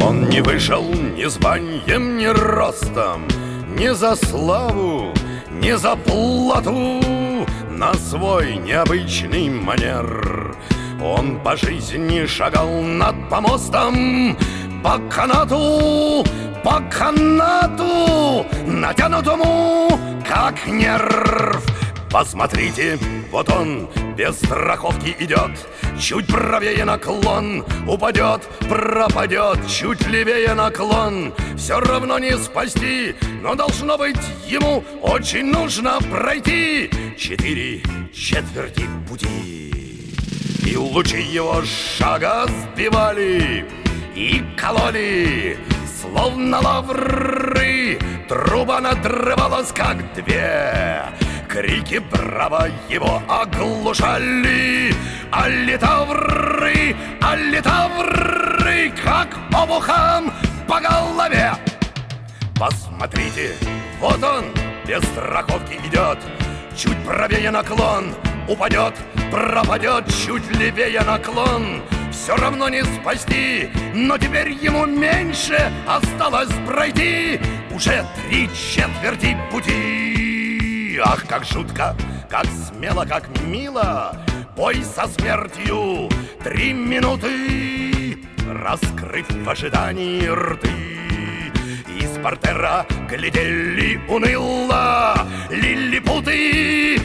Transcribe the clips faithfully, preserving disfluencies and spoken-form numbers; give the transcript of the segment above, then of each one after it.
Он не вышел ни званием, ни ростом, ни за славу, ни за плату. На свой необычный манер он по жизни шагал над помостом, по канату, по канату, натянутому, как нерв. Посмотрите, вот он без страховки идет, чуть правее наклон, упадет, пропадет, чуть левее наклон. Все равно не спасти, но должно быть ему очень нужно пройти четыре четверти пути. И лучи его шага сбивали и кололи, словно лавры. Труба надрывалась, как две. Крики браво его оглушали. Аллитавры, аллитавры, как обухом по голове. Посмотрите, вот он без страховки идет, чуть правее наклон, упадет, пропадет, чуть левее наклон. Все равно не спасти, но теперь ему меньше осталось пройти уже три четверти пути. Ах, как жутко, как смело, как мило бой со смертью. Три минуты, раскрыв в ожидании рты, из портера глядели уныло лилипуты,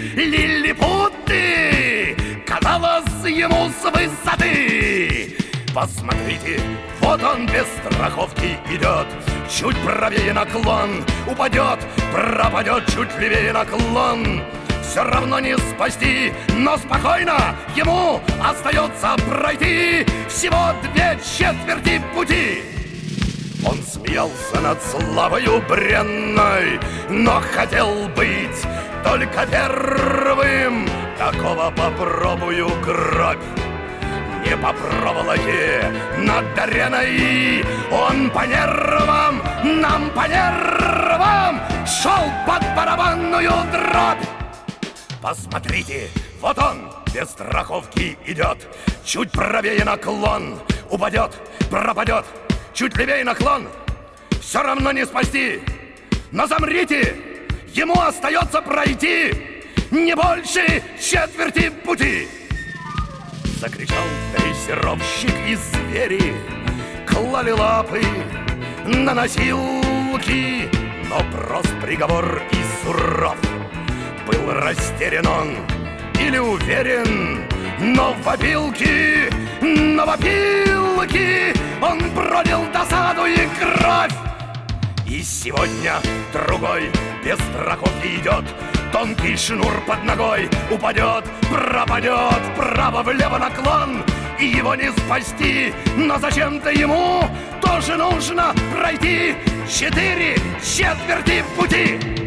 лилипуты. Казалось ему с высоты. Посмотрите, вот он без страховки идет, чуть правее наклон, упадет, пропадет, чуть левее наклон. Все равно не спасти, но спокойно ему остается пройти всего две четверти пути. Он смеялся над славою бренной, но хотел быть только первым. Такого попробую гробь. Не по проволоке над ареной он по нервам, нам по нервам шел под барабанную дробь. Посмотрите, вот он без страховки идет, чуть правее наклон, упадет, пропадет, чуть левее наклон. Все равно не спасти, но замрите, ему остается пройти не больше четверти пути. Закричал дрессировщик, и звери клали лапы на носилки, но прост приговор и суров. Был растерян он или уверен, но в опилке, но в опилке он пролил досаду и кровь. И сегодня другой без страховки идет, тонкий шнур под ногой, упадет, пропадет, вправо-влево наклон, и его не спасти, но зачем-то ему тоже нужно пройти четыре четверти пути.